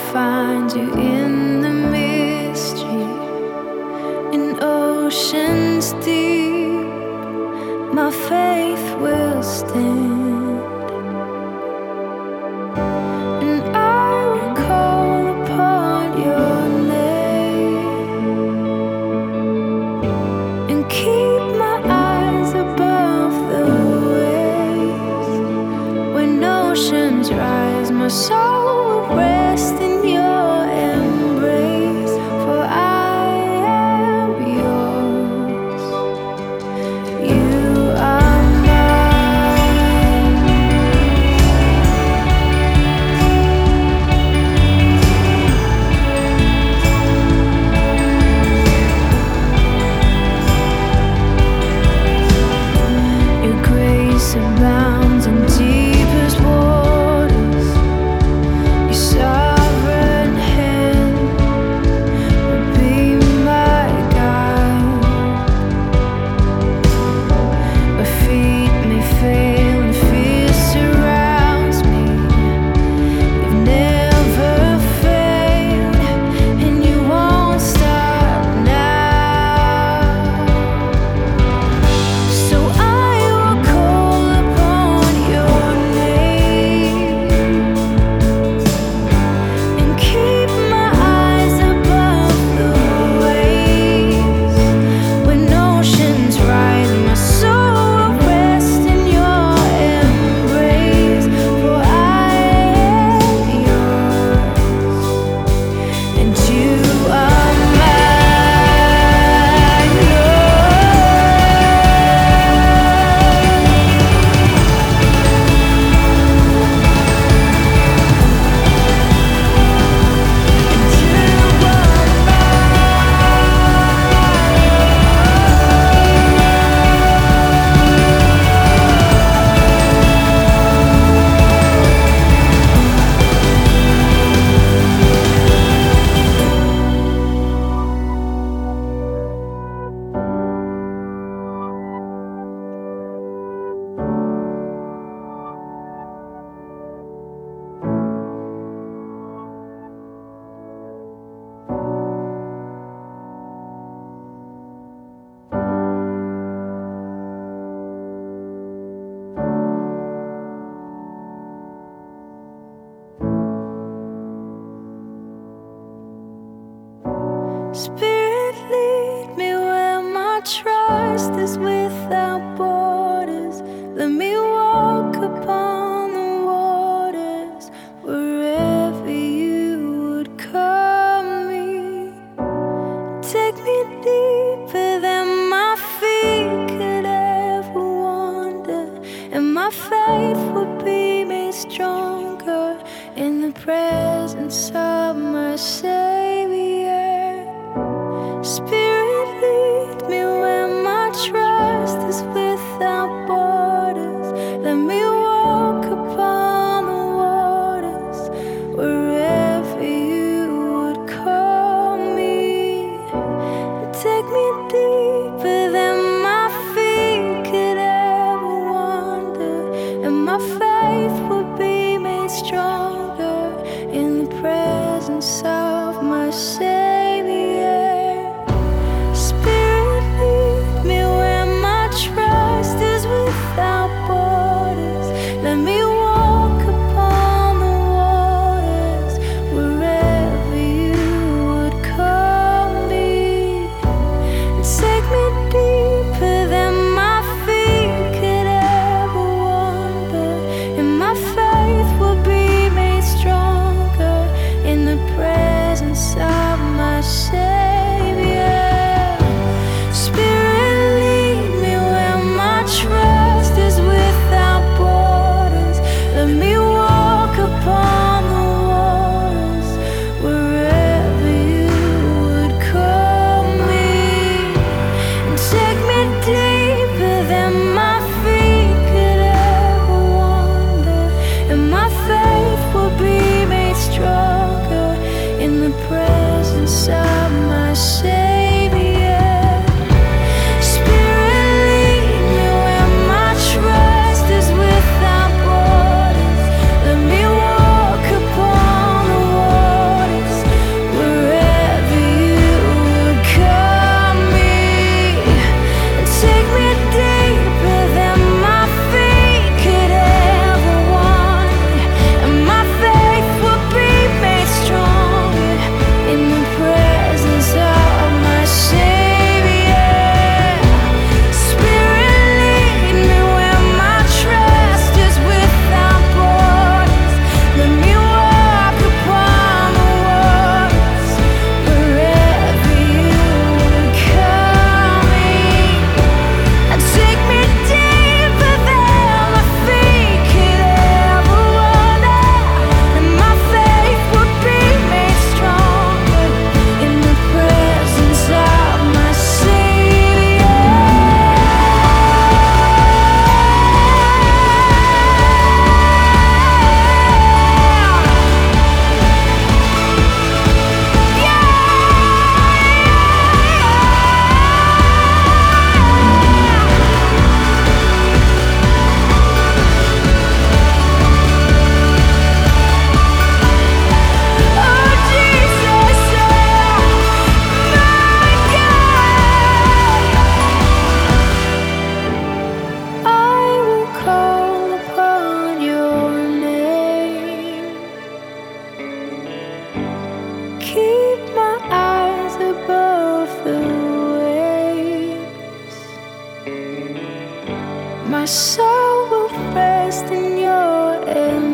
find you in the mystery, in oceans deep. My faith will stand, and I will call upon your name and keep my eyes above the waves. When oceans rise, my soul will rest in your embrace, for I am yours. You are mine. Your grace abounds in deepest waters. Your sovereign hand will be my guide. My feet may fail and fear surrounds me. You've never failed, and you won't stop now. So I will call upon your name and keep my eyes above the waves. When oceans rise, my soul will rest in your embrace, for I am yours, and you are mine. Spirit, lead me where my trust is without borders. Let me walk upon the waters wherever you would call me. Take me deeper than my feet could ever wander, and my faith will be made stronger in the presence of my Savior. Spirit, lead me where my trust is without borders. Let me walk upon the waters wherever you would call me. Take me deeper than my feet could ever wander, and my faith will be made stronger in the presence of my soul will rest in your embrace.